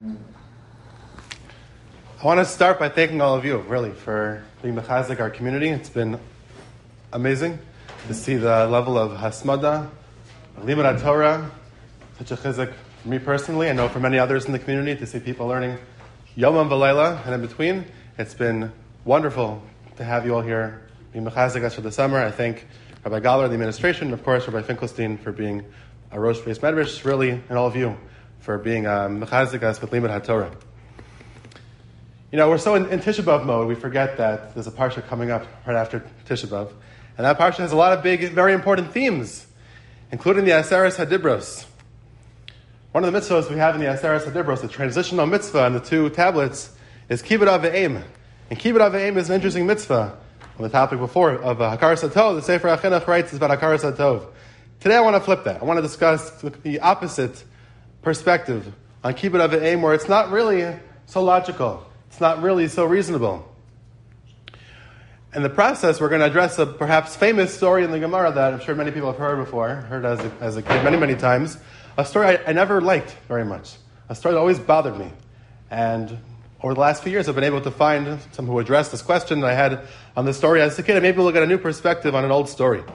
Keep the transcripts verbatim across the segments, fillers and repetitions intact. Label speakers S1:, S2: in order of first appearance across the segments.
S1: I want to start by thanking all of you, really, for being mechazik our community. It's been amazing to see the level of hasmada, limud Torah, such a chizuk for me personally. I know for many others in the community to see people learning yomam v'leila and in between. It's been wonderful to have you all here being mechazik us for the summer. I thank Rabbi Galler, the administration, and of course Rabbi Finkelstein for being a Rosh Beis Medrash, really, and all of you for being um, mechazik us with limud HaTorah. You know, we're so in, in Tisha B'Av mode, we forget that there's a parsha coming up right after Tisha B'Av. And that parsha has a lot of big, very important themes, including the Aseres HaDibros. One of the mitzvahs we have in the Aseres HaDibros, the transitional mitzvah on the two tablets, is Kibbud Av V'Eim. And Kibbud Av V'Eim is an interesting mitzvah. On the topic before of uh, Hakaras HaTov, the Sefer HaChinuch writes about Hakaras HaTov. Today I want to flip that. I want to discuss the opposite perspective on Kibbud Av V'Eim, where it's not really so logical. It's not really so reasonable. In the process, we're going to address a perhaps famous story in the Gemara that I'm sure many people have heard before, heard as a, as a kid many, many times. A story I, I never liked very much. A story that always bothered me. And over the last few years, I've been able to find someone who addressed this question that I had on the story as a kid, and maybe we'll get a new perspective on an old story.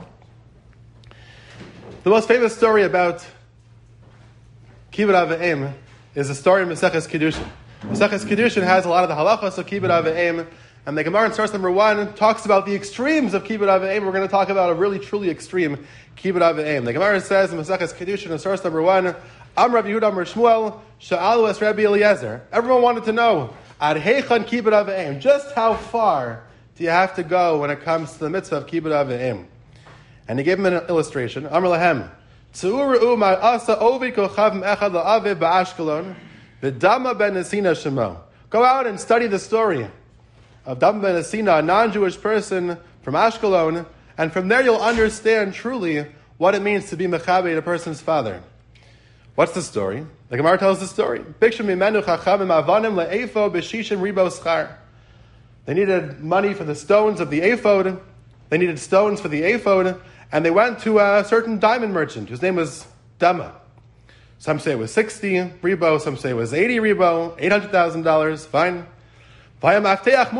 S1: The most famous story about Kibbud Av V'Eim is a story in Maseches Kiddushin. Maseches Kiddushin has a lot of the halachas of Kibbud Av V'Eim, and the Gemara in source number one talks about the extremes of Kibbud Av V'Eim. We're going to talk about a really, truly extreme Kibbud Av V'Eim. The Gemara says in Maseches Kiddushin in source number one, Am Rabbi Yehuda Amar Shmuel, Sha'alu es Rabbi Eliezer. Everyone wanted to know, Ad Heichan Kibbud Av V'Eim, just how far do you have to go when it comes to the mitzvah of Kibbud Av V'Eim? And he gave him an illustration. Amar Lahem, Tzuru ma asa ovid kochav echad la'aviv ba'ashkelon, v'dama ben Nesina shemo. Go out and study the story of Dama ben Nesina, a non-Jewish person from Ashkelon, and from there you'll understand truly what it means to be mechabed a person's father. What's the story? The Gemara tells the story. Bikshim mimenu chachamim avanim le'efo b'shishim ribo schar. They needed money for the stones of the ephod. They needed stones for the ephod, and they went to a certain diamond merchant whose name was Dama. Some say it was sixty ribo, some say it was eighty ribo, eight hundred thousand dollars. Fine. Dama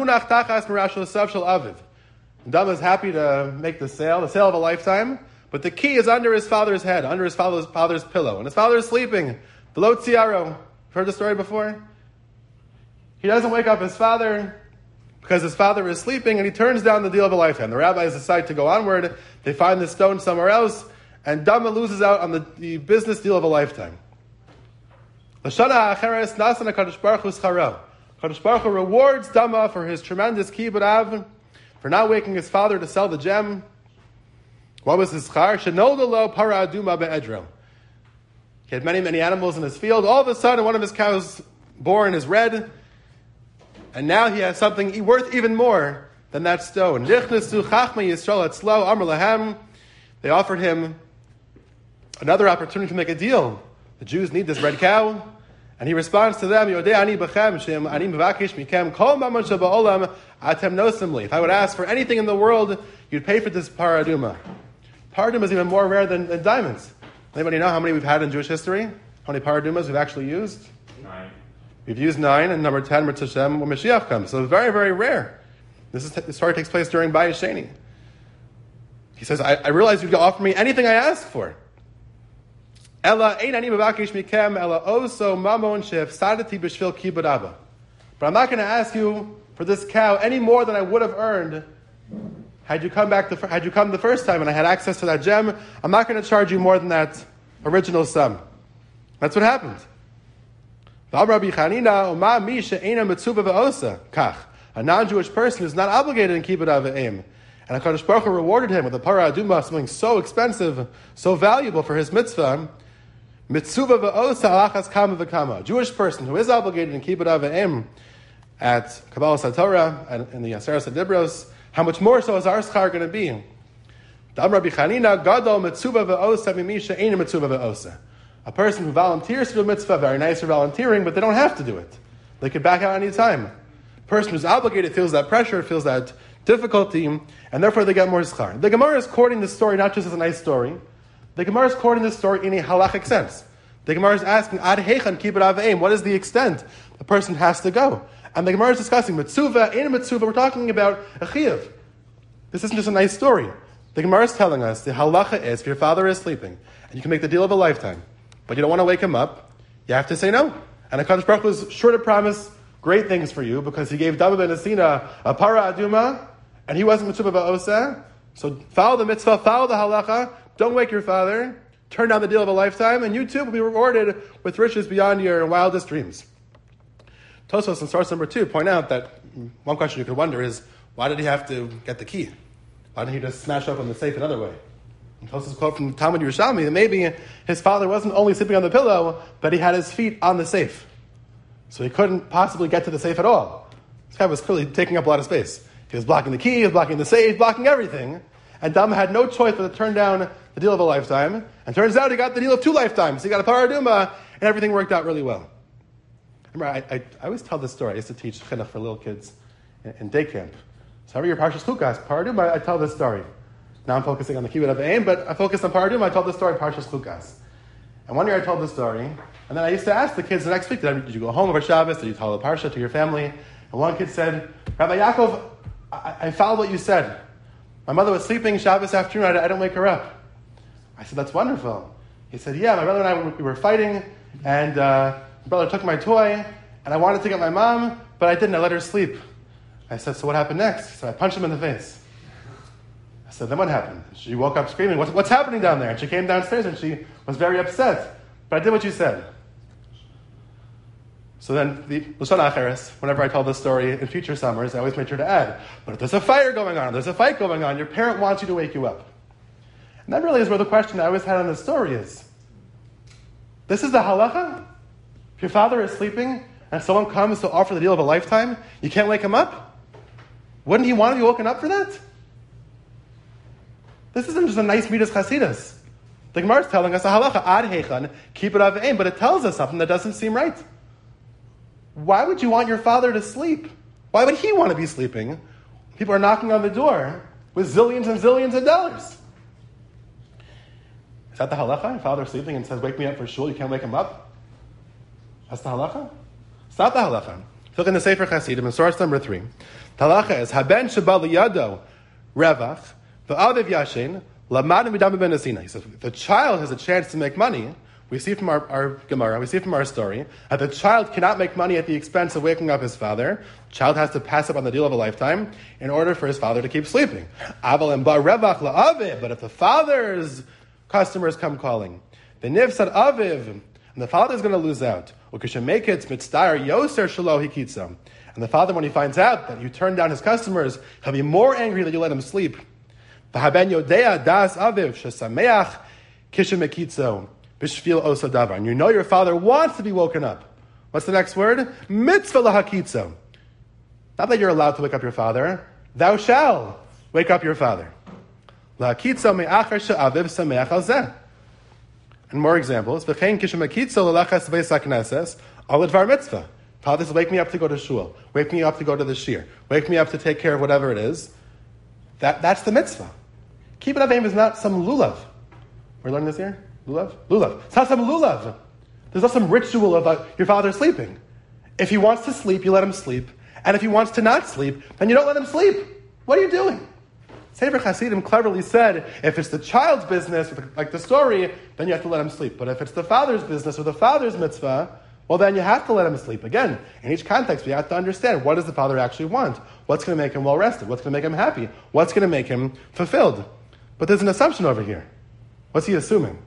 S1: is happy to make the sale, the sale of a lifetime, but the key is under his father's head, under his father's, father's pillow, and his father is sleeping. Below Tziaro. Heard the story before? He doesn't wake up his father because his father is sleeping, and he turns down the deal of a lifetime. The rabbis decide to go onward. They find the stone somewhere else, and Dama loses out on the, the business deal of a lifetime. L'shana ha'acheres nasan HaKadosh Baruch Hu scharo. HaKadosh Baruch Hu rewards Dama for his tremendous kibbud av, for not waking his father to sell the gem. What was his schar? Shenolda lo para aduma be'edro. He had many, many animals in his field. All of a sudden, one of his cows born is red, and now he has something worth even more than that stone. They offered him another opportunity to make a deal. The Jews need this red cow, and he responds to them, If I would ask for anything in the world, you'd pay for this paraduma. Paraduma is even more rare than, than diamonds. Anybody know how many we've had in Jewish history? How many paradumas we've actually used?
S2: Nine.
S1: We've used nine, and number ten, Mitzvah Shem, when Mashiach comes. So it's very, very rare. This, is, this story takes place during Bayis Sheni. He says, I, I realize you'd offer me anything I ask for. Ella ein ani mevakish mikem, ella oso mamon she'efsadati b'shvil kibbud abba. But I'm not going to ask you for this cow any more than I would have earned had you come back the, had you come the first time and I had access to that gem. I'm not going to charge you more than that original sum. That's what happened. A non-Jewish person is not obligated in Kibbud Av V'Eim. And HaKadosh Baruch Hu rewarded him with a para aduma, something so expensive, so valuable for his mitzvah. Mitzuva v'osa alachas kama v'kama. A Jewish person who is obligated in Kibbud Av V'Eim at Kabbalah Satorah and in the Aseres HaDibros, how much more so is our schar going to be? Dam Rabbi Chanina, gadol mitzuva v'osa mimisha ein mitzuva v'osa. A person who volunteers to do a mitzvah, very nice for volunteering, but they don't have to do it. They could back out any time. A person who's obligated feels that pressure, feels that difficulty, and therefore they get more schar. The Gemara is quoting this story not just as a nice story. The Gemara is quoting this story in a halachic sense. The Gemara is asking, Ad Heichan Kibbut Avayim, what is the extent the person has to go? And the Gemara is discussing Mitzuva, in Mitzuva, we're talking about a Chiyuv. This isn't just a nice story. The Gemara is telling us the halacha is if your father is sleeping and you can make the deal of a lifetime, but you don't want to wake him up, you have to say no. And HaKadosh Baruch Hu was sure to promise great things for you because he gave David ben Asina a para aduma and he wasn't Mitzuva ba'oseh. So follow the mitzvah, follow the halacha, don't wake your father, turn down the deal of a lifetime, and you too will be rewarded with riches beyond your wildest dreams. Tosfos in source number two point out that one question you could wonder is, why did he have to get the key? Why didn't he just smash open the safe another way? And Tosfos quote from Talmud Yerushalmi that maybe his father wasn't only sleeping on the pillow, but he had his feet on the safe. So he couldn't possibly get to the safe at all. This guy was clearly taking up a lot of space. He was blocking the key, he was blocking the safe, blocking everything. And Dama had no choice but to turn down the deal of a lifetime. And turns out he got the deal of two lifetimes. He got a paraduma, and everything worked out really well. Remember, I, I, I always tell this story. I used to teach chinuch for little kids in, in day camp. So every year, Parshas Chukas, paraduma, I, I tell this story. Now I'm focusing on the Kibbut Avayim, but I focus on paraduma. I told this story in Parshas Chukas. And one year I told this story, and then I used to ask the kids the next week, did, I, did you go home over Shabbos? Did you tell the parsha to your family? And one kid said, Rabbi Yaakov, I, I followed what you said. My mother was sleeping Shabbos afternoon, I, I didn't wake her up. I said, that's wonderful. He said, yeah, my brother and I, we were fighting, and uh, my brother took my toy, and I wanted to get my mom, but I didn't, I let her sleep. I said, so what happened next? So I punched him in the face. I said, then what happened? She woke up screaming, what's, what's happening down there? And she came downstairs, and she was very upset. But I did what you said. So then, the Lashon Acheres, whenever I tell this story in future summers, I always make sure to add, but if there's a fire going on, there's a fight going on, your parent wants you to wake you up. And that really is where the question I always had on this story is. This is the halacha? If your father is sleeping and someone comes to offer the deal of a lifetime, you can't wake him up? Wouldn't he want to be woken up for that? This isn't just a nice Midas Chasidus. The Gemara is telling us a halacha, ad heichan, keep it avayim, but it tells us something that doesn't seem right. Why would you want your father to sleep? Why would he want to be sleeping? People are knocking on the door with zillions and zillions of dollars. Is that the halacha? Your father is sleeping and says, wake me up for shul, you can't wake him up? That's the halacha? It's not the halacha. Look in the Sefer Chasidim, in source number three. The halacha is, haben sheba liyado revach, v'aviv yashin, lamadim midam ben asina. He says, if the child has a chance to make money, we see from our, our Gemara, we see from our story, that the child cannot make money at the expense of waking up his father. The child has to pass up on the deal of a lifetime in order for his father to keep sleeping. Aval and bar revach la'aviv, but if the father's customers come calling, the nifsad aviv, and the father is going to lose out. Ukishameketz mitzdayer yoser shelo hikitza. And the father, when he finds out that you turn down his customers, he'll be more angry that you let him sleep. V'haben yodea das aviv shesameach kishamekitzo. Bishvil osa davar. And you know your father wants to be woken up. What's the next word? Mitzvah lahakitzo. Not that you're allowed to wake up your father. Thou shall wake up your father. Lahakitzo me'achar she'aviv sameach al zeh. And more examples. V'chein kishamakitzo l'lachas v'esak neses al advar mitzvah. Father says, wake me up to go to shul. Wake me up to go to the shir. Wake me up to take care of whatever it is. That, that's the mitzvah. Kibbut Avayim is not some lulav. We're learning this here? Lulav? Lulav. It's not some lulav. There's not some ritual of uh, your father sleeping. If he wants to sleep, you let him sleep. And if he wants to not sleep, then you don't let him sleep. What are you doing? Sefer Hasidim cleverly said, if it's the child's business, like the story, then you have to let him sleep. But if it's the father's business or the father's mitzvah, well, then you have to let him sleep. Again, in each context, we have to understand, what does the father actually want? What's going to make him well-rested? What's going to make him happy? What's going to make him fulfilled? But there's an assumption over here. What's he assuming?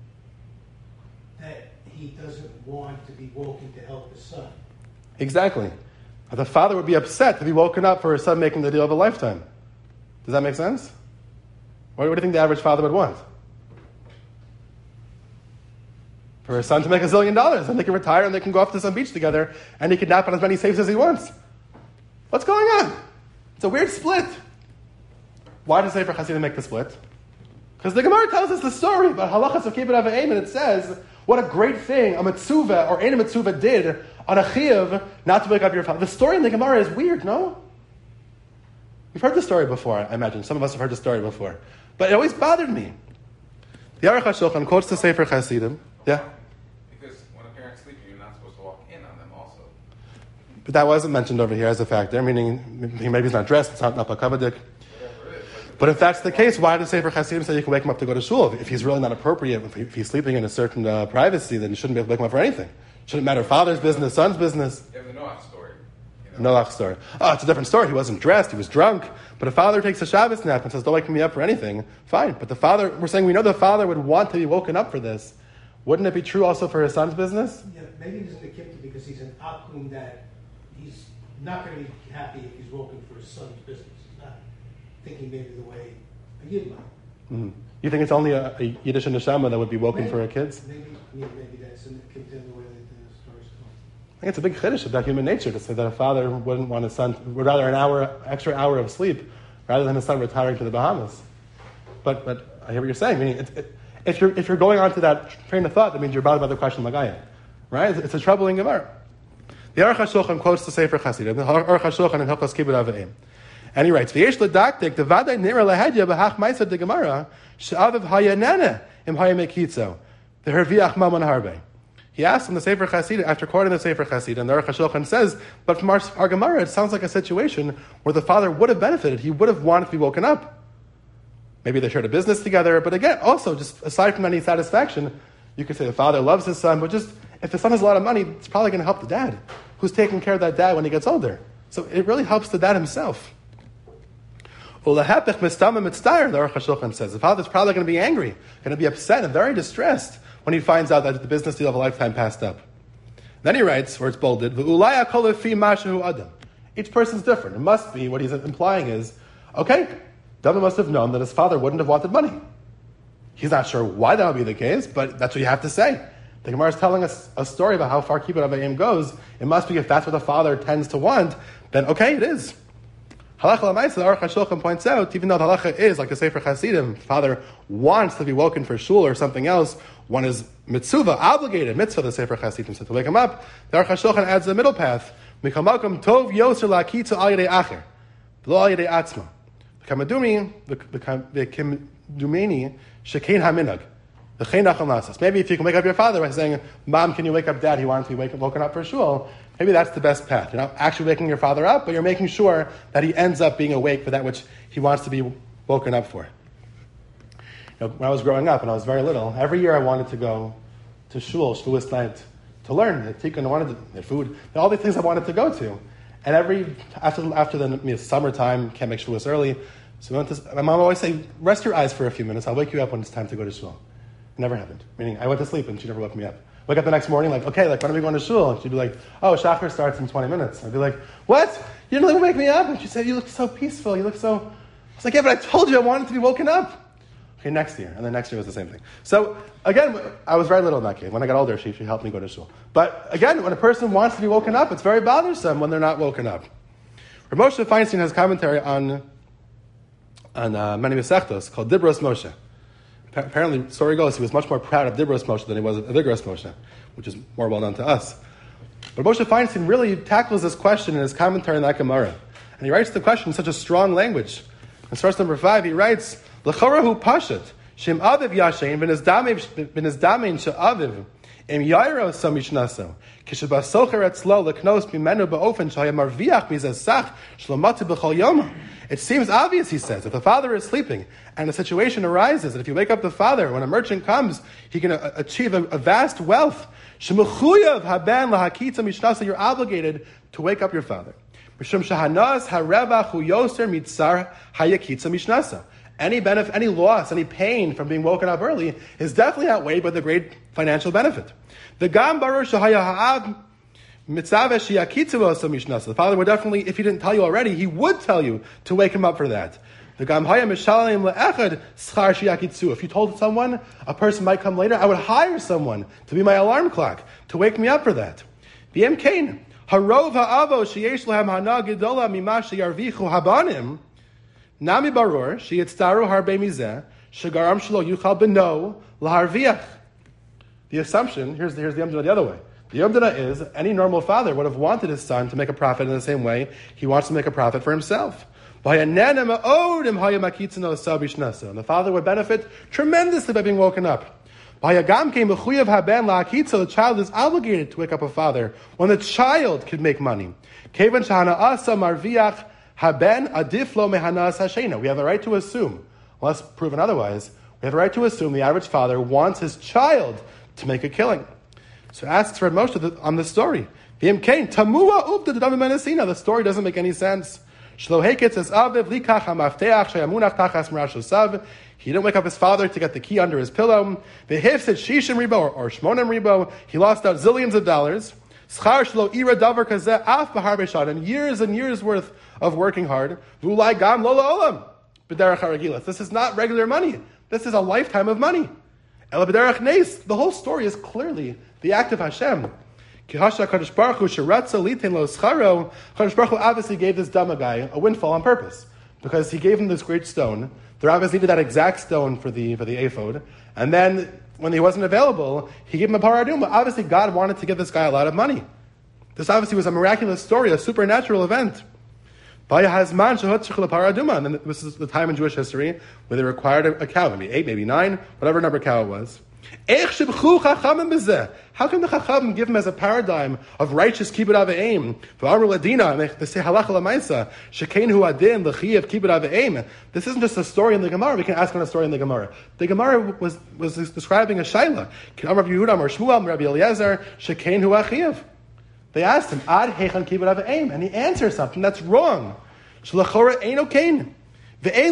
S2: He doesn't want to be woken to help his son.
S1: Exactly. The father would be upset to be woken up for his son making the deal of a lifetime. Does that make sense? What, what do you think the average father would want? For his son to make a zillion dollars, and they can retire and they can go off to some beach together and he can nap on as many safes as he wants. What's going on? It's a weird split. Why does Sefer Hasidim make the split? Because the Gemara tells us the story about halachas of Kibbut Avayim, and it says, what a great thing a mitzvah or any mitzvah did on a chiyuv not to wake up your father. The story in the Gemara is weird, no? We've heard the story before, I imagine. Some of us have heard the story before. But it always bothered me. The Aruch HaShulchan quotes the Sefer Hasidim. Yeah? But that wasn't mentioned over here as a factor, meaning maybe he's not dressed, it's not Napa Kavadik. But if that's the case, why does Sefer Hasidim say you can wake him up to go to shul? If he's really not appropriate, if, he, if he's sleeping in a certain uh, privacy, then you shouldn't be able to wake him up for anything. Shouldn't matter father's business, son's business.
S3: You have the Noach story. You know?
S1: Noach story. Oh, it's a different story. He wasn't dressed, he was drunk. But a father takes a Shabbos nap and says, don't wake me up for anything, fine. But the father, we're saying we know the father would want to be woken up for this. Wouldn't it be true also for his son's business?
S2: Yeah, maybe he's in the kippah because he's an akum that he's not going to be happy if he's woken for his son's business. He's not thinking maybe the way a yid might.
S1: Mm-hmm. You think it's only a, a Yiddish neshama that would be woken
S2: maybe,
S1: for her kids?
S2: Maybe, yeah, maybe that's in the kippah the way that the stories go.
S1: I think it's a big chiddush about human nature to say that a father wouldn't want his son, would rather an hour, extra hour of sleep rather than his son retiring to the Bahamas. But but I hear what you're saying. Meaning, it, it, if you're if you're going on to that train of thought, that means you're about about the question Magaya, right? It's, it's a troubling gemara. The Aruch HaShulchan quotes the Sefer Chasidim, the Aruch HaShulchan in Hilchos Kibbud Avim, and he writes, "V'yesh l'daktik the vaday nira lahedya b'hach ma'aseh de gemara she'aviv hayanene im hayamekitzo the herviach mamon harbe." He asks in the Sefer Chasidim, after quoting the Sefer Chasidim, the Aruch HaShulchan says, but from our, our Gemara, it sounds like a situation where the father would have benefited. He would have wanted to be woken up. Maybe they shared a business together, but again, also, just aside from any satisfaction, you could say the father loves his son, but just, if the son has a lot of money, it's probably going to help the dad, who's taking care of that dad when he gets older. So it really helps the dad himself. Ulahepech mistama mitzdayer, the Aruch HaShulchan says. The father's probably going to be angry, going to be upset and very distressed when he finds out that the business deal of a lifetime passed up. Then he writes, where it's bolded, "V'ulaya kol lefi mashehu adam." Each person's different. It must be, what he's implying is, okay, David must have known that his father wouldn't have wanted money. He's not sure why that would be the case, but that's what you have to say. The Gemara is telling us a story about how far Kibbud Avayim goes. It must be if that's what the father tends to want, then okay, it is. Halacha l'maisa, the Aruch HaShulchan points out, even though the halacha is, like the Sefer Chasidim, father wants to be woken for shul or something else, one is mitzvah, obligated, mitzvah, the Sefer Chasidim said, to wake him up. The Aruch HaShulchan adds the middle path, mikal malkum tov yoser la'akitzu al yedei acher, v'lo al yedei atzma. V'kamadumi, v'kimdumeni, shekein haminag, v'chein nachal nasas. Maybe if you can wake up your father by saying, Mom, can you wake up Dad? He wants to be wake, woken up for shul. Maybe that's the best path. You're not actually waking your father up, but you're making sure that he ends up being awake for that which he wants to be woken up for. You know, when I was growing up and I was very little, every year I wanted to go to shul, shulist night, to learn the tikkun. I wanted to, the food, all the things I wanted to go to. And every after after the you know, summertime, can't make shulist early. So we went to, my mom would always say, "Rest your eyes for a few minutes. I'll wake you up when it's time to go to shul." It never happened. Meaning, I went to sleep and she never woke me up. Wake up the next morning, like, okay, like, when are we going to shul? And she'd be like, oh, Shachar starts in twenty minutes. I'd be like, what? You didn't even wake me up? And she'd say, you look so peaceful. You look so... I was like, yeah, but I told you I wanted to be woken up. Okay, next year. And then next year was the same thing. So, again, I was very little in that case. When I got older, she, she helped me go to shul. But, again, when a person wants to be woken up, it's very bothersome when they're not woken up. Rav Moshe Feinstein has commentary on, on uh, many Masechtos called Dibros Moshe. Apparently, the story goes, he was much more proud of Dibros Moshe than he was of Vigorous Moshe, which is more well known to us. But Moshe Feinstein really tackles this question in his commentary on that Gemara. And he writes the question in such a strong language. In source number five, he writes, L'chorahu pashat, shem aviv yashein, v'nez damein she'aviv, im yairo samishnaso, kishabasocher etzlo l'knos mimenu ba'ofen shaya marviach mizasach shlomatu b'chol yoma. It seems obvious, he says, if the father is sleeping and a situation arises that if you wake up the father, when a merchant comes, he can uh, achieve a, a vast wealth. Shemuchuyav haben lahakitza mishnasa, you're obligated to wake up your father. Mishum shahanas harevach hu yoser mitzar hayakitza mishnasa. Any benefit, any loss, any pain from being woken up early is definitely outweighed by the great financial benefit. The gam baruch shahaya ha'av the father would definitely, if he didn't tell you already, he would tell you to wake him up for that. If you told someone, a person might come later, I would hire someone to be my alarm clock, to wake me up for that. Nami barur, sheyitztaru harbe mizeh, shegaram shelo yuchal beno laharviach. The assumption, here's, here's the Yom the other way. The Yom is, any normal father would have wanted his son to make a profit in the same way he wants to make a profit for himself. And the father would benefit tremendously by being woken up. The child is obligated to wake up a father when the child can make money. We have the right to assume, unless proven otherwise, we have the right to assume the average father wants his child to make a killing. So asks Rav Moshe on the story. The story doesn't make any sense. He didn't wake up his father to get the key under his pillow. The hif said shishim ribo or shmonim ribo. He lost out zillions of dollars. And years and years worth of working hard. This is not regular money. This is a lifetime of money. The whole story is clearly the act of Hashem. Kadosh Baruch Hu obviously gave this dumb guy a windfall on purpose, because he gave him this great stone. The rabbis needed that exact stone for the for the ephod, and then when he wasn't available, he gave him a paraduma. Obviously, God wanted to give this guy a lot of money. This obviously was a miraculous story, a supernatural event. And then this is the time in Jewish history where they required a, a cow, maybe eight, maybe nine, whatever number cow it was. How can the Chachamim give him as a paradigm of righteous kibbud avim? They say halacha l'maisa shekenu adin l'chiyav kibbud avim. This isn't just a story in the Gemara. We can ask on a story in the Gemara. The Gemara was, was describing a shaila. Rav Yehuda or Shmuel Rabbi Eliezer shekenu achiyav. They asked him ad hechan kibbud avim, and he answers something that's wrong. Shlachora eino kain. Maybe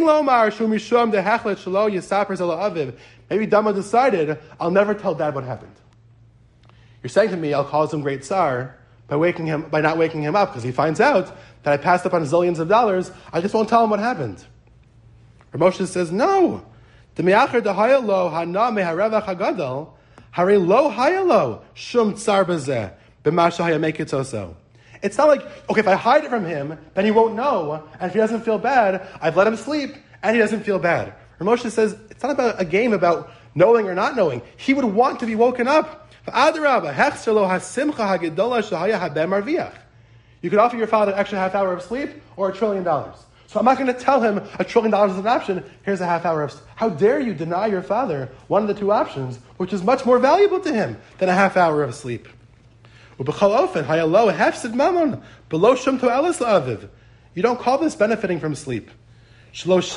S1: Dama decided, I'll never tell Dad what happened. You're saying to me, I'll cause him great tsar by waking him, by not waking him up, because he finds out that I passed up on zillions of dollars. I just won't tell him what happened. Rav Moshe says, no. It's not like, okay, if I hide it from him, then he won't know, and if he doesn't feel bad, I've let him sleep, and he doesn't feel bad. Rav Moshe says, it's not about a game about knowing or not knowing. He would want to be woken up. You could offer your father an extra half hour of sleep or a trillion dollars. So I'm not going to tell him a trillion dollars is an option. Here's a half hour of sleep. How dare you deny your father one of the two options, which is much more valuable to him than a half hour of sleep. You don't call this benefiting from sleep. There's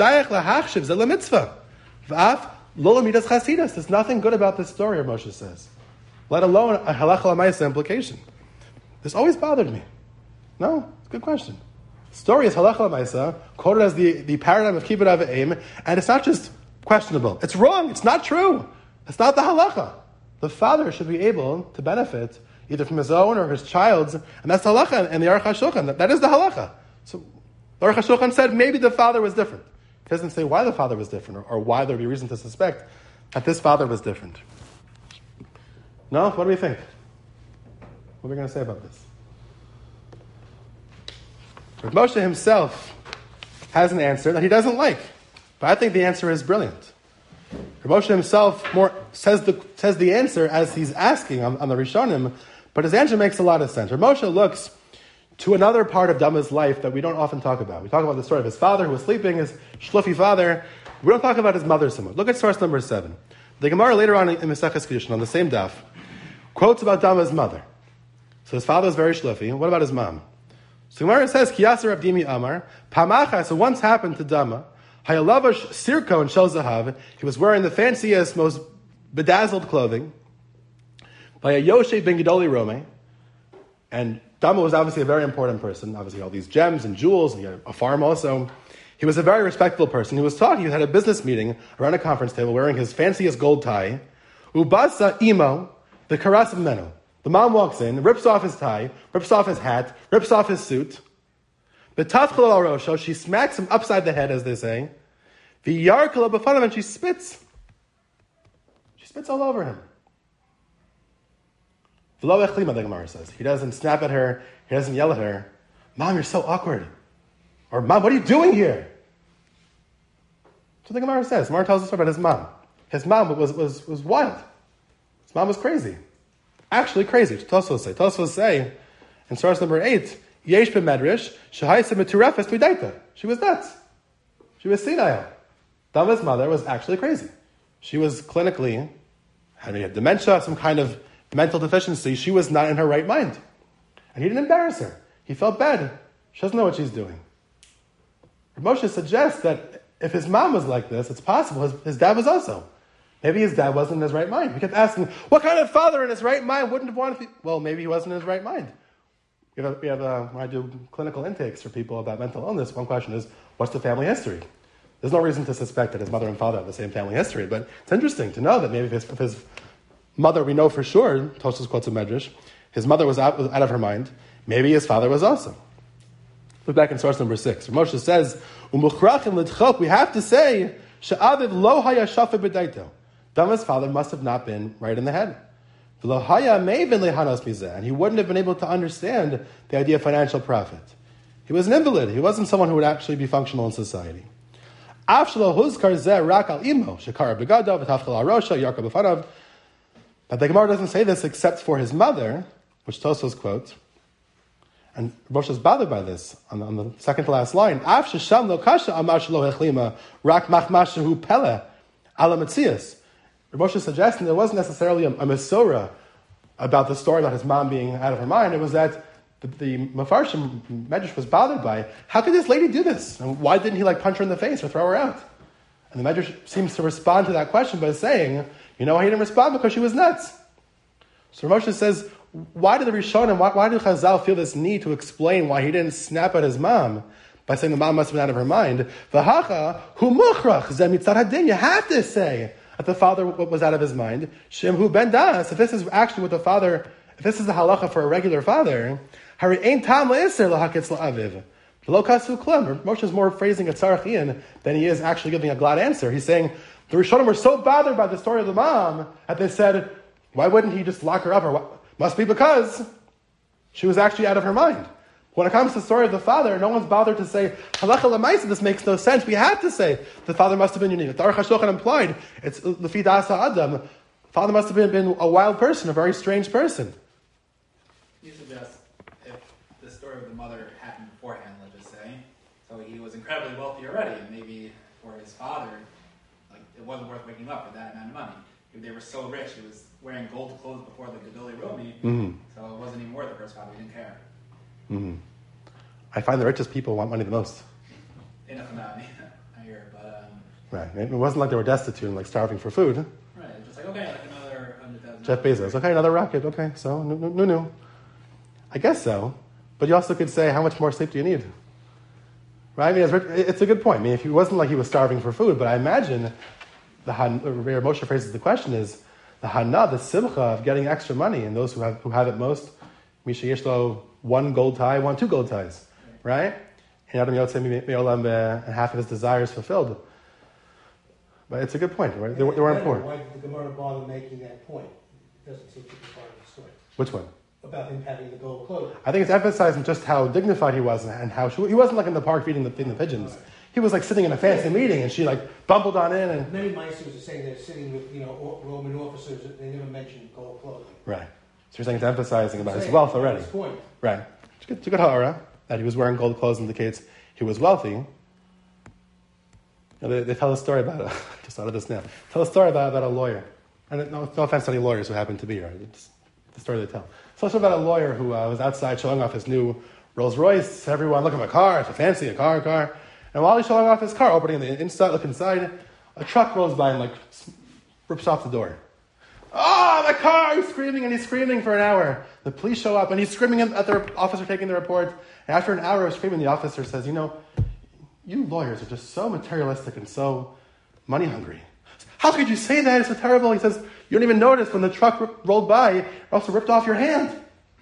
S1: nothing good about this story, Moshe says. Let alone a halacha l'maisa implication. This always bothered me. No? It's a good question. The story is halacha l'maisa, quoted as the, the paradigm of kibbud avim, and it's not just questionable. It's wrong. It's not true. It's not the halacha. The father should be able to benefit either from his own or his child's, and that's the halacha, and the Aruch HaShulchan, that, that is the halacha. So the Aruch HaShulchan said maybe the father was different. It doesn't say why the father was different, or, or why there would be reason to suspect that this father was different. No? What do we think? What are we going to say about this? Rav Moshe himself has an answer that he doesn't like, but I think the answer is brilliant. Rav Moshe himself more says the says the answer as he's asking on, on the Rishonim, but his answer makes a lot of sense. Rav Moshe looks to another part of Dama's life that we don't often talk about. We talk about the story of his father who was sleeping, his shluffy father. We don't talk about his mother so much. Look at source number seven. The Gemara later on in Maseches Kedushin, on the same daf, quotes about Dama's mother. So his father was very shluffy. What about his mom? So the Gemara says, Kiyaser Abdimi Amar, Pamacha, so once happened to Dama, Hayalavash Sirko and Shel Zahav, he was wearing the fanciest, most bedazzled clothing, by a Yoshe ben Gedoli Rome, and Dama was obviously a very important person, obviously all these gems and jewels, and he had a farm also. He was a very respectable person. He was talking, he had a business meeting around a conference table wearing his fanciest gold tie. Ubasa Imo, the Karas of Menu. The mom walks in, rips off his tie, rips off his hat, rips off his suit. Betafchel al Rosho, she smacks him upside the head, as they say. The Yarkala B'fanav, and she spits. She spits all over him. V'lo echlima, the Gemara says. He doesn't snap at her, he doesn't yell at her. Mom, you're so awkward. Or, Mom, what are you doing here? So the Gemara says. Gemara tells us about his mom. His mom was, was, was wild. His mom was crazy. Actually crazy. Tosfos say. Tosfos say, in source number eight, Yesh b'medrash, shehaisa meturefes midaita. She was nuts. She was senile. Dama's mother was actually crazy. She was clinically had, had dementia, some kind of mental deficiency. She was not in her right mind. And he didn't embarrass her. He felt bad. She doesn't know what she's doing. Moshe suggests that if his mom was like this, it's possible his, his dad was also. Maybe his dad wasn't in his right mind. We kept asking, what kind of father in his right mind wouldn't have wanted to be? Well, maybe he wasn't in his right mind. We have, a, we have a, when I do clinical intakes for people about mental illness, one question is, what's the family history? There's no reason to suspect that his mother and father have the same family history, but it's interesting to know that maybe if his, if his mother, we know for sure, Tosfos quotes a medrash, his mother was out, was out of her mind, maybe his father was also. Look back in source number six. Moshe says, we have to say, she'aviv lo haya shafa b'daito. Dama's father must have not been right in the head. V'lo haya meivin lehanos mizeh. And he wouldn't have been able to understand the idea of financial profit. He was an invalid. He wasn't someone who would actually be functional in society. Af shelo huzkar zeh rak al imo, shekara begadav, v'tafchel al rosha, yarka b'fanav. But the Gemara doesn't say this except for his mother, which Tosfos quotes. And Moshe is bothered by this on the, on the second to last line. Af shesham lo kasha amar shelo hechlima rak machmashehu pele ala metzias. Moshe is suggesting there wasn't necessarily a, a Mesorah about the story about his mom being out of her mind. It was that the, the Mefarshim Medrash was bothered by, how could this lady do this? And why didn't he like punch her in the face or throw her out? And the Medrash seems to respond to that question by saying, you know why he didn't respond? Because she was nuts. So Moshe says, why did the Rishonim, why, why did Chazal feel this need to explain why he didn't snap at his mom by saying the mom must have been out of her mind? V'hacha hu muchrach ze mitzad hadin. You have to say that the father was out of his mind. Shem hu ben das. If this is actually what the father, if this is the halacha for a regular father, hari ein tam le'eser lahakitz la'aviv. Lo kasu klum. Moshe is more phrasing a tzarachian than he is actually giving a glad answer. He's saying the Rishonim were so bothered by the story of the mom that they said, why wouldn't he just lock her up? Or what? Must be because she was actually out of her mind. When it comes to the story of the father, no one's bothered to say, halacha l'maisa, this makes no sense. We have to say the father must have been unique. The Aruch HaShulchan implied, it's lefi da'as ha'adam. The father must have been, been a wild person, a very strange person.
S3: You suggest if the story of the mother happened beforehand, let's just say, so he was incredibly wealthy already, and maybe for his father, like it wasn't worth waking up with that amount of money. If they were so rich, he was wearing gold clothes before the Gedolei Romi, mm-hmm. so it wasn't even worth it for his father. He didn't care.
S1: Mm-hmm. I find the richest people want money the most.
S3: Enough about me, I hear, but um,
S1: right. It wasn't like they were destitute and like starving for food.
S3: Right. Just like okay, like another hundred thousand.
S1: Jeff Bezos. Okay, another rocket. Okay, so no, no, no, no. I guess so, but you also could say, how much more sleep do you need? Right. I mean, it's, it's a good point. I mean, if it wasn't like he was starving for food, but I imagine the where Moshe phrases the question is the hana, the simcha of getting extra money, and those who have who have it most, misha yeshlo, one gold tie, one two gold ties, right? And Adam Yotzei me'olam, and half of his desires fulfilled. But it's a good point. Right? They, they weren't poor.
S2: Why did the Gemara bother making that point? It doesn't seem to be part of the story.
S1: Which one?
S2: About him having the gold clothing.
S1: I think it's emphasizing just how dignified he was and how she, he wasn't like in the park feeding the, feeding the pigeons. Right. He was like sitting in a fancy meeting, and she like bumbled on in. And
S2: many Meisers are saying they're sitting with you know Roman officers. They never mentioned gold clothing.
S1: Right. So you're saying it's emphasizing about his wealth already.
S2: His point.
S1: Right. It's a good, it's a good ha'ara that he was wearing gold clothes indicates he was wealthy. You know, they, they tell a story about a, just out of this now. Tell a story about, about a lawyer, and no, no offense to any lawyers who happen to be here. It's the story they tell. So it's about a lawyer who uh, was outside showing off his new Rolls Royce. Everyone, look at my car. It's a fancy, a car, a car. And while he's showing off his car, opening the inside, look inside, a truck rolls by and like rips off the door. Oh, my car! He's screaming and he's screaming for an hour. The police show up and he's screaming at the officer taking the report. And after an hour of screaming, the officer says, you know, you lawyers are just so materialistic and so money hungry. How could you say that? It's so terrible. He says, you don't even notice when the truck r- rolled by, it also ripped off your hand.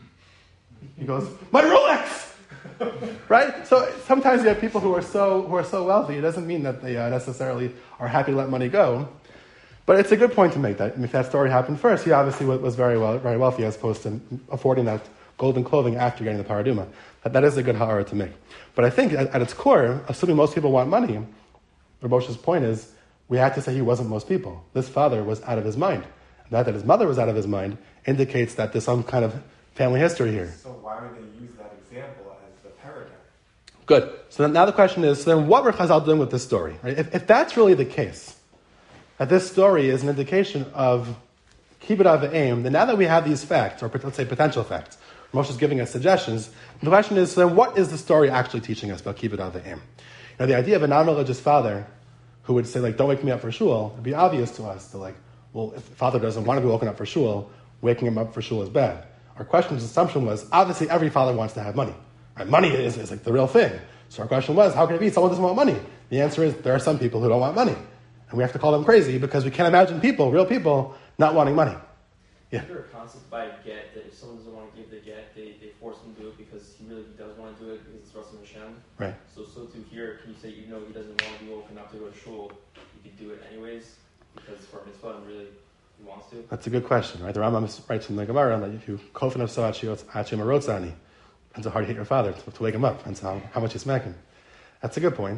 S1: He goes, my Rolex! Right? So sometimes you have people who are so who are so wealthy. It doesn't mean that they uh, necessarily are happy to let money go. But it's a good point to make that. If that story happened first, he obviously was very well, very wealthy as opposed to affording that golden clothing after getting the paraduma. That, that is a good ha'ara to make. But I think at, at its core, assuming most people want money, Moshe's point is, we have to say he wasn't most people. This father was out of his mind. And that that his mother was out of his mind indicates that there's some kind of family history here.
S4: So why would they use that example as the paradigm?
S1: Good. So then, now the question is, so then what were Chazal doing with this story? Right? If, if that's really the case, that this story is an indication of kibbud av v'em, then now that we have these facts, or let's say potential facts, Moshe is giving us suggestions, the question is, then what is the story actually teaching us about kibbud av v'em? You know, the idea of a non-religious father who would say, like, don't wake me up for shul, would be obvious to us to like, well, if the father doesn't want to be woken up for shul, waking him up for shul is bad. Our question's assumption was, obviously every father wants to have money. Right? Money is, is like the real thing. So our question was, how can it be someone doesn't want money? The answer is, there are some people who don't want money. And we have to call them crazy because we can't imagine people, real people, not wanting money. Yeah.
S5: Is there a concept by get that if someone doesn't want to give the get, they, they force him to do it because he really does want to do it because it's Rasim Hashem?
S1: Right.
S5: So, so to here, can you say, even though he doesn't want to be woken up to go to shul, he could do it anyways because for a mitzvah and really he wants to?
S1: That's a good question, right? The Rambam writes in the Gemara that if you kofin of so achim arotzani, depends how hard you hit your father to, to wake him up, depends how, how much you smack him. That's a good point.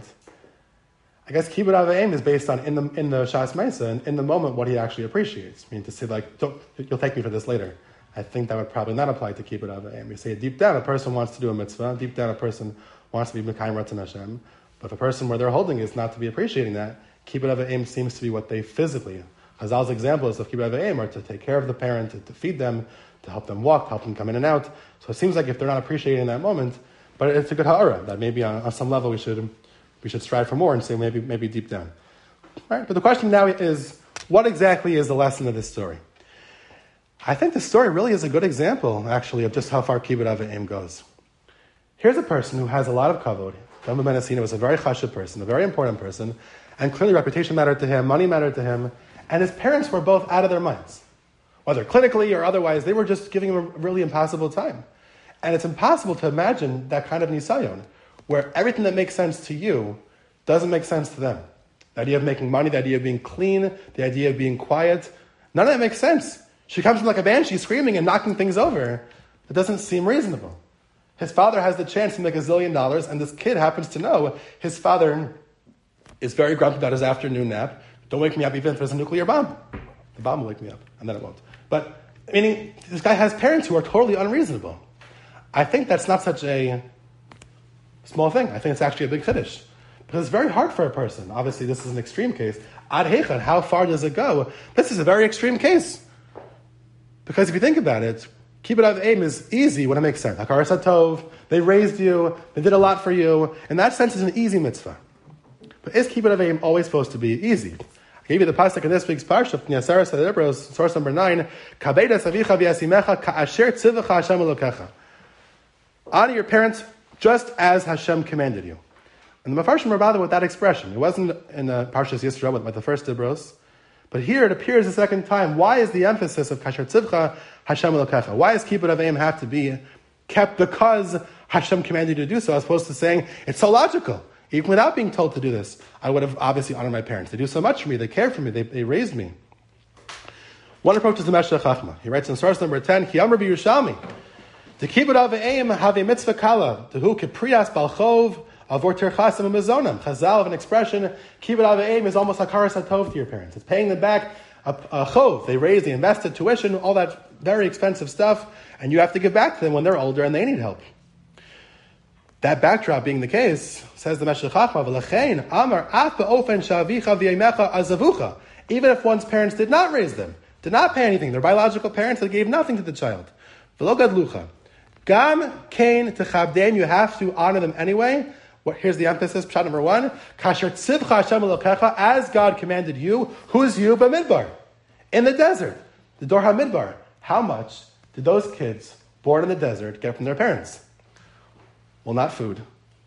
S1: I guess kibbud av v'em is based on in the in the Shas Ma'aseh and in the moment what he actually appreciates. I mean, to say like, don't, you'll thank me for this later. I think that would probably not apply to kibbud av v'em. You say deep down a person wants to do a mitzvah, deep down a person wants to be mekayim ratzon Hashem, but the person where they're holding is not to be appreciating that. Kibbud av v'em seems to be what they physically. Chazal's examples of kibbud av v'em are to take care of the parent, to, to feed them, to help them walk, to help them come in and out. So it seems like if they're not appreciating that moment, but it's a good ha'ara that maybe on, on some level we should. We should strive for more and say maybe maybe deep down. All right, but the question now is, what exactly is the lesson of this story? I think the story really is a good example, actually, of just how far kibbud av v'em goes. Here's a person who has a lot of kavod. Rambam ben Asina was a very chashuv person, a very important person, and clearly reputation mattered to him, money mattered to him, and his parents were both out of their minds. Whether clinically or otherwise, they were just giving him a really impossible time. And it's impossible to imagine that kind of nisayon, where everything that makes sense to you doesn't make sense to them. The idea of making money, the idea of being clean, the idea of being quiet, none of that makes sense. She comes from like a banshee screaming and knocking things over. It doesn't seem reasonable. His father has the chance to make a zillion dollars, and this kid happens to know his father is very grumpy about his afternoon nap. Don't wake me up even if there's a nuclear bomb. The bomb will wake me up, and then it won't. But, meaning, this guy has parents who are totally unreasonable. I think that's not such a small thing. I think it's actually a big chiddush. Because it's very hard for a person. Obviously, this is an extreme case. Ad heichad, how far does it go? This is a very extreme case. Because if you think about it, kibbud av v'em is easy when it makes sense. Hakaras hatov, they raised you, they did a lot for you. In that sense, it's an easy mitzvah. But is kibbud av v'em always supposed to be easy? I gave you the pasuk in this week's parsha, Yaseres HaDibros, source number nine, Kabedas avicha v'yasimecha ka'asher tzivacha Hashem elokecha. Honor your parents just as Hashem commanded you. And the Mefarshim are bothered with that expression. It wasn't in the Parshas Yisro with, with the first Dibros, but here it appears a second time. Why is the emphasis of Kasher Tzivcha Hashem Elokecha? Why does kibbud av v'em have to be kept because Hashem commanded you to do so, as opposed to saying, it's so logical. Even without being told to do this, I would have obviously honored my parents. They do so much for me. They cared for me. They, they raised me. One approach is the Meshech Chachma. He writes in source number ten, Ki Amar b'Yerushalmi, the kibbud av v'em have a mitzvah kala, to who kipriyas balchov, avor terchasim umezonam. Chazal of an expression, kibbud av v'em is almost hakaras hatov to your parents. It's paying them back a, a chov. They raised, they invested tuition, all that very expensive stuff, and you have to give back to them when they're older and they need help. That backdrop being the case, says the Meshech Chachma, v'lechein amar af be'ofen sha'avicha v'yemecha azavucha. Even if one's parents did not raise them, did not pay anything, their biological parents, they gave nothing to the child. V'lo gadlucha. Gam kain techabdein, you have to honor them anyway. What, here's the emphasis, pshat number one. Kasher tzivcha Hashem elokecha, as God commanded you. Who's you? B'midbar. In the desert. The Dor HaMidbar. How much did those kids born in the desert get from their parents? Well, not food,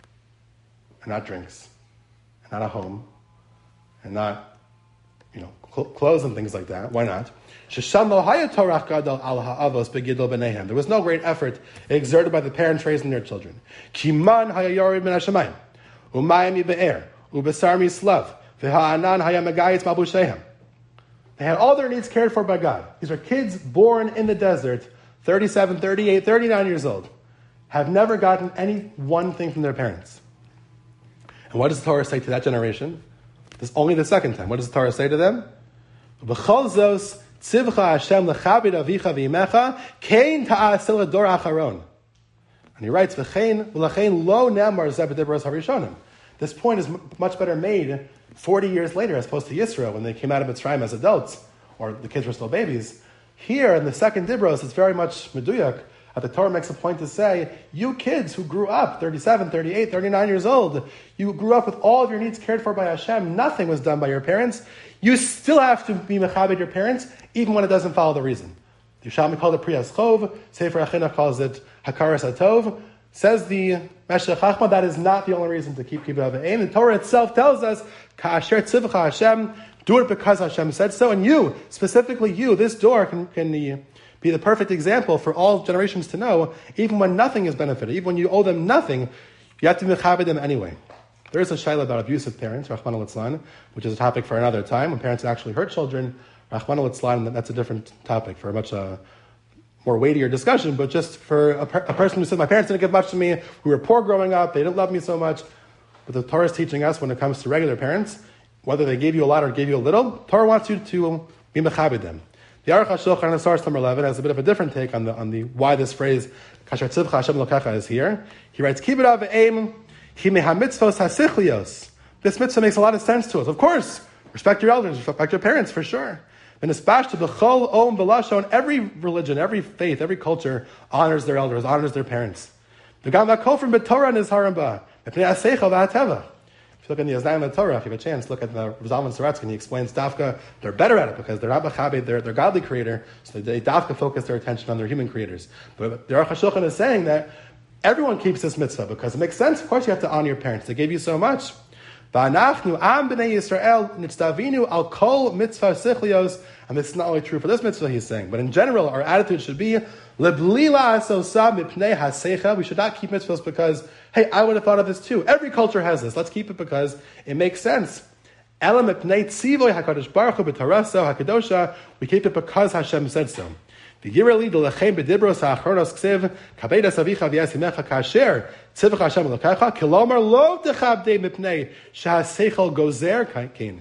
S1: and not drinks, and not a home, and not, you know, cl- clothes and things like that. Why not? There was no great effort exerted by the parents raising their children. They had all their needs cared for by God. These are kids born in the desert, thirty-seven, thirty-eight, thirty-nine years old, have never gotten any one thing from their parents. And what does the Torah say to that generation? This is only the second time. What does the Torah say to them? And he writes, this point is much better made forty years later as opposed to Yisro when they came out of Mitzrayim as adults, or the kids were still babies. Here in the second Dibros, it's very much meduyak. Uh, the Torah makes a point to say, you kids who grew up, thirty-seven, thirty-eight, thirty-nine years old, you grew up with all of your needs cared for by Hashem, nothing was done by your parents, you still have to be mechabed your parents, even when it doesn't follow the reason. The Yerushalmi called it Priyas Chov, Sefer Achinuch calls it Hakaras Hatov. Says the Meshech Chachma, that is not the only reason to keep Kibbutz Avim. The Torah itself tells us, Ka'asher tzivcha Hashem, do it because Hashem said so, and you, specifically you, this door can, can be the perfect example for all generations to know, even when nothing is benefited, even when you owe them nothing, you have to mechabed them anyway. There is a shaila about abusive parents, Rachmana litzlan, which is a topic for another time, when parents actually hurt children. Rachmana litzlan, that's a different topic for a much uh, more weightier discussion, but just for a, per- a person who says, my parents didn't give much to me, we were poor growing up, they didn't love me so much. But the Torah is teaching us when it comes to regular parents, whether they gave you a lot or gave you a little, Torah wants you to be mechabed them. The Aruch HaShulchan on source number eleven has a bit of a different take on the on the why this phrase Kasher Tzivcha Hashem Lokecha is here. He writes, Kibbutz Avim Hi Mehamitzvos Hasichlios. This mitzvah makes a lot of sense to us. Of course, respect your elders, respect your parents for sure. And especially b'chol om v'lashon, every religion, every faith, every culture honors their elders, honors their parents. V'gam v'kol from b'torah nizharim ba mepnei aseichel v'hateva. If you look in the Yazdayim of the Torah, if you have a chance, look at the Zalman Saratsky, and he explains Dafka, they're better at it because they're not Machabed, they're their godly creator, so they Dafka focus their attention on their human creators. But the Aruch HaShulchan is saying that everyone keeps this mitzvah because it makes sense. Of course, you have to honor your parents. They gave you so much. V'anachnu am b'nei Yisrael nitztavinu al kol mitzvah sichlios. And this is not only true for this mitzvah, he's saying, but in general, our attitude should be leblila asosa mipnei haseicha. We should not keep mitzvahs because, hey, I would have thought of this too. Every culture has this. Let's keep it because it makes sense. Ela mipnei tzivoy hakadosh baruch hu b'taraso hakadosha. We keep it because Hashem said so. V'yirali d'lechem b'dibros ha'achronos ksiv kabedas avicha v'yasimecha kasher tzivach Hashem l'kacha kilomar lo dechabdei mipnei shahaseichel gozer kain.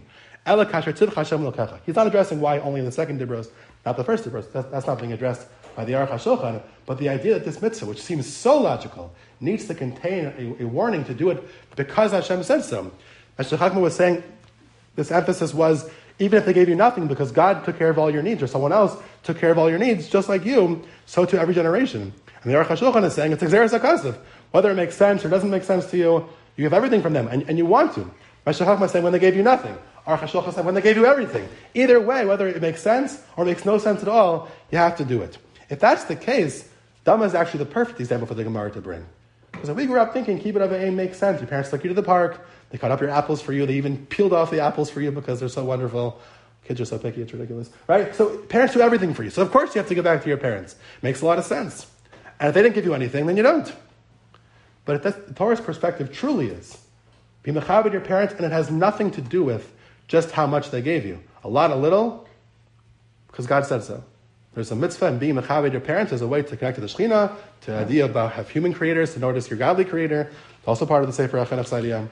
S1: He's not addressing why only in the second Dibros, not the first Dibros. That's, that's not being addressed by the Aruch HaShulchan. But the idea that this mitzvah, which seems so logical, needs to contain a, a warning to do it because Hashem said so. As Shechakma was saying, this emphasis was, even if they gave you nothing, because God took care of all your needs, or someone else took care of all your needs, just like you, so to every generation. And the Aruch HaShulchan is saying, it's Xeris HaKasav. Whether it makes sense or doesn't make sense to you, you have everything from them, and, and you want to. Meshech Chachma is saying, when they gave you nothing. Aruch HaShulchan said, when they gave you everything. Either way, whether it makes sense or makes no sense at all, you have to do it. If that's the case, Dhamma is actually the perfect example for the Gemara to bring. Because if we grew up thinking, Kibbutz Avim makes sense, your parents took you to the park, they cut up your apples for you, they even peeled off the apples for you because they're so wonderful. Kids are so picky, it's ridiculous. Right? So parents do everything for you. So of course you have to go back to your parents. Makes a lot of sense. And if they didn't give you anything, then you don't. But if that's, the Torah's perspective truly is, be mechabed your parents, and it has nothing to do with just how much they gave you. A lot, a little, because God said so. There's a mitzvah in being mechabed your parents as a way to connect to the Shekhinah, to the idea about have human creators, to notice your godly creator. It's also part of the Sefer Achinuch idea.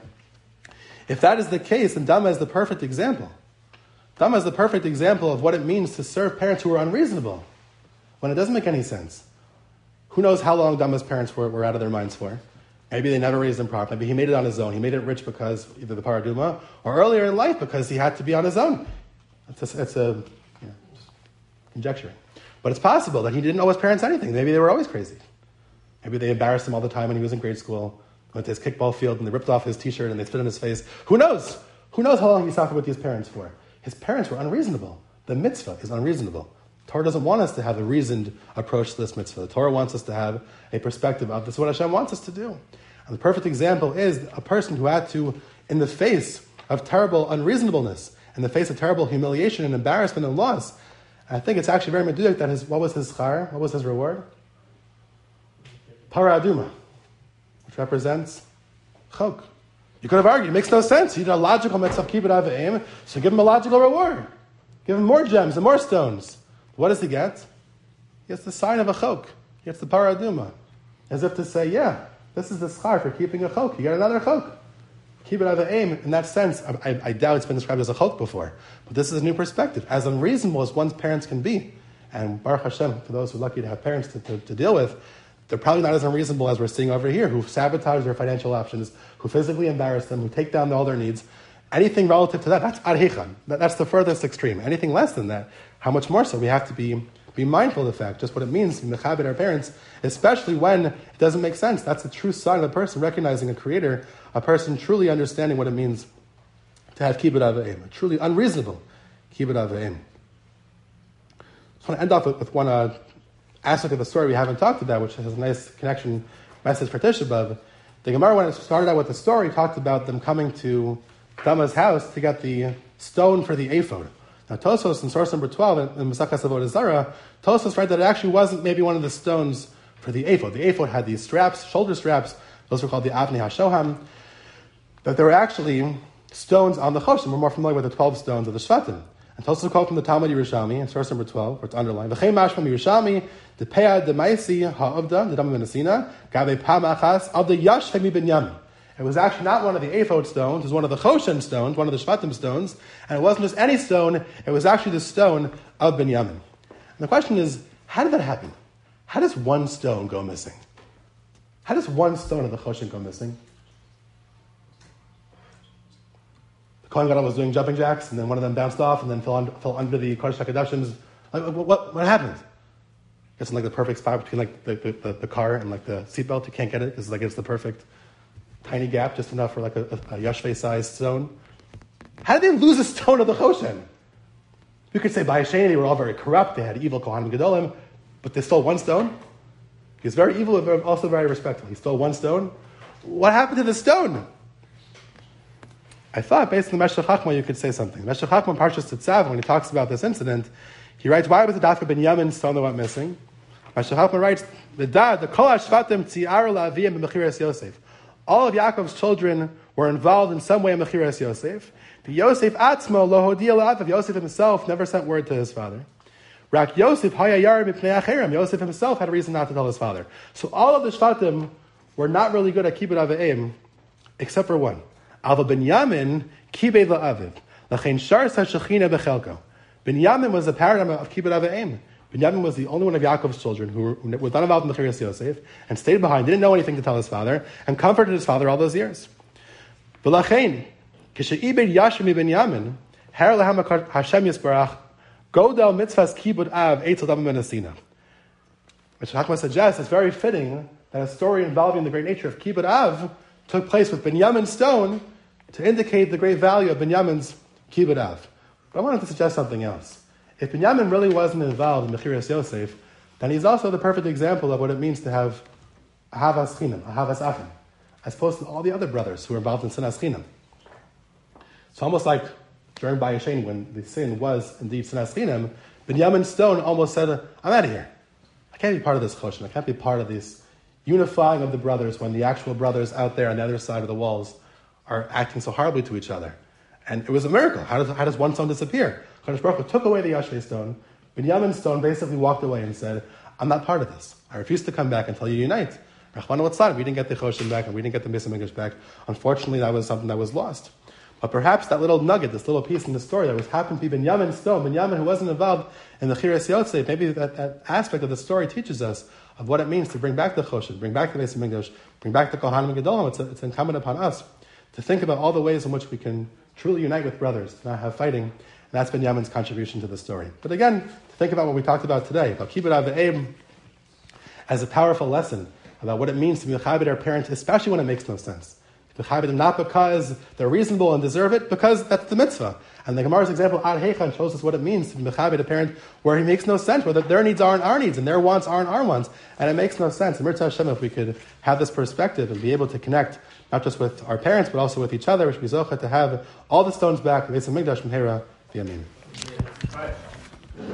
S1: If that is the case, then Dhamma is the perfect example. Dhamma is the perfect example of what it means to serve parents who are unreasonable, when it doesn't make any sense. Who knows how long Dhamma's parents were, were out of their minds for? Maybe they never raised him properly. Maybe he made it on his own. He made it rich because either the paraduma, or earlier in life because he had to be on his own. It's a, it's a you know, conjecturing. But it's possible that he didn't owe his parents anything. Maybe they were always crazy. Maybe they embarrassed him all the time when he was in grade school. Went to his kickball field and they ripped off his t-shirt and they spit in his face. Who knows? Who knows how long he suffered with his parents for? His parents were unreasonable. The mitzvah is unreasonable. The Torah doesn't want us to have a reasoned approach to this mitzvah. The Torah wants us to have a perspective of this is what Hashem wants us to do. And the perfect example is a person who had to, in the face of terrible unreasonableness, in the face of terrible humiliation and embarrassment and loss, I think it's actually very meduyek that his, what was his schar? What was his reward? Para aduma, which represents chok. You could have argued, it makes no sense. He did a logical mitzvah, kibbutz avim, so give him a logical reward. Give him more gems and more stones. What does he get? He gets the sign of a chok. He gets the para aduma. As if to say, yeah, this is the schar for keeping a chok. You get another chok. Kibbutz avim, in that sense, I, I doubt it's been described as a chok before. But this is a new perspective. As unreasonable as one's parents can be, and Baruch Hashem, for those who are lucky to have parents to, to, to deal with, they're probably not as unreasonable as we're seeing over here, who sabotage their financial options, who physically embarrass them, who take down all their needs. Anything relative to that, that's arhichan. That, that's the furthest extreme. Anything less than that, how much more so? We have to be Be mindful of the fact, just what it means to be mechaber our parents, especially when it doesn't make sense. That's the true sign of a person recognizing a creator, a person truly understanding what it means to have kibbud av v'em, a truly unreasonable kibbud av v'em. I want to end off with, with one uh, aspect of the story we haven't talked about, which has a nice connection message for Tisha B'Av. The Gemara, when it started out with the story, talked about them coming to Dama's house to get the stone for the ephod. Now, Tosfos in source number twelve in Masechas Avodah Zarah, Tosfos writes that it actually wasn't maybe one of the stones for the ephod. The ephod had these straps, shoulder straps. Those were called the Avnei HaShoham. That there were actually stones on the Choshen. We're more familiar with the twelve stones of the Shvatim. And Tosfos quote from the Talmud Yerushalmi in source number twelve, where it's underlined, V'chei mashma Yerushalmi, the Peah Demaisi Ha'avda, the Dama Menasina, Gabe Pamachas, of the Yashvei Mi Binyamin. It was actually not one of the ephod stones, it was one of the Choshen stones, one of the Shvatim stones, and it wasn't just any stone, it was actually the stone of Binyamin. And the question is, how did that happen? How does one stone go missing? How does one stone of the Choshen go missing? The Kohen Gadol was doing jumping jacks, and then one of them bounced off, and then fell, on, fell under the Kodesh HaKodashim. Like, what, what, what happened? It's in like the perfect spot between like the, the, the car and like the seatbelt. You can't get it because like it's the perfect tiny gap, just enough for like a, a, a Yashvei-sized stone. How did they lose a stone of the Choshen? You could say by Sheni they were all very corrupt. They had evil Kohanim Gedolim, but they stole one stone. He was very evil, but also very respectful. He stole one stone. What happened to the stone? I thought, based on the Meshech Chachma, you could say something. Meshech Chachma in Parshas Tetzav, when he talks about this incident, he writes, why was the Dafka Binyamin stone that went missing? Meshech Chachma writes, the dad, the Kol HaShvatim Tzi'ar La'aviyim B'Mechiras Yosef. All of Yaakov's children were involved in some way in Mechiras Yosef. The Yosef Atzmo Lo Hodia La'aviv. Yosef himself never sent word to his father. Rak Yosef Haya Yar Mipnei Acherim. Yosef himself had a reason not to tell his father. So all of the Shvatim were not really good at Kibbud av v'em, except for one. Alva Binyamin Kibbud La'aviv. L'chein Shar Sa Shechina B'Chelko. Binyamin was the paradigm of Kibbud av v'em. Binyamin was the only one of Yaakov's children who was not involved in the Mechiras Yosef and stayed behind, didn't know anything to tell his father, and comforted his father all those years. V'lachein, k'she'ibed Yashmi Binyamin, her lehem Hashem Yisbarach, godel mitzvahs kibud av eitzel dama menasina. Which Hakma suggests it's very fitting that a story involving the great nature of kibud av took place with Binyamin's stone to indicate the great value of Binyamin's kibud av. But I wanted to suggest something else. If Binyamin really wasn't involved in Mechiras Yosef, then he's also the perfect example of what it means to have ahavas chinam, ahavas achim, as opposed to all the other brothers who were involved in sinas chinam. It's almost like during Bayis Sheni, when the sin was indeed sinas chinam, Binyamin's stone almost said, I'm out of here. I can't be part of this choshen. I can't be part of this unifying of the brothers when the actual brothers out there on the other side of the walls are acting so horribly to each other. And it was a miracle. How does, how does one stone disappear? Kadosh Baruch Hu took away the Yashvei stone. Binyamin's stone basically walked away and said, I'm not part of this. I refuse to come back until you unite. Rachmana litzlan, we didn't get the Choshen back and we didn't get the Beis HaMikdash back. Unfortunately, that was something that was lost. But perhaps that little nugget, this little piece in the story that was happened to be Binyamin's stone, Binyamin who wasn't involved in the Mechiras Yosef, maybe that, that aspect of the story teaches us of what it means to bring back the Choshen, bring back the Beis HaMikdash, bring back the Kohanim Gedolim. It's, it's incumbent upon us to think about all the ways in which we can truly unite with brothers, to not have fighting. And that's Binyamin's contribution to the story. But again, to think about what we talked about today, about Kibbud av v'em as a powerful lesson about what it means to be mechaber our parents, especially when it makes no sense. To mechaber them not because they're reasonable and deserve it, because that's the mitzvah. And the Gemara's example, Ad Heichan, shows us what it means to be mechaber a parent where he makes no sense, where their needs aren't our needs and their wants aren't our wants. And it makes no sense. And Mirza Hashem, if we could have this perspective and be able to connect not just with our parents, but also with each other, which we zocha to have all the stones back, the Beis HaMikdash Mehera V'yamin.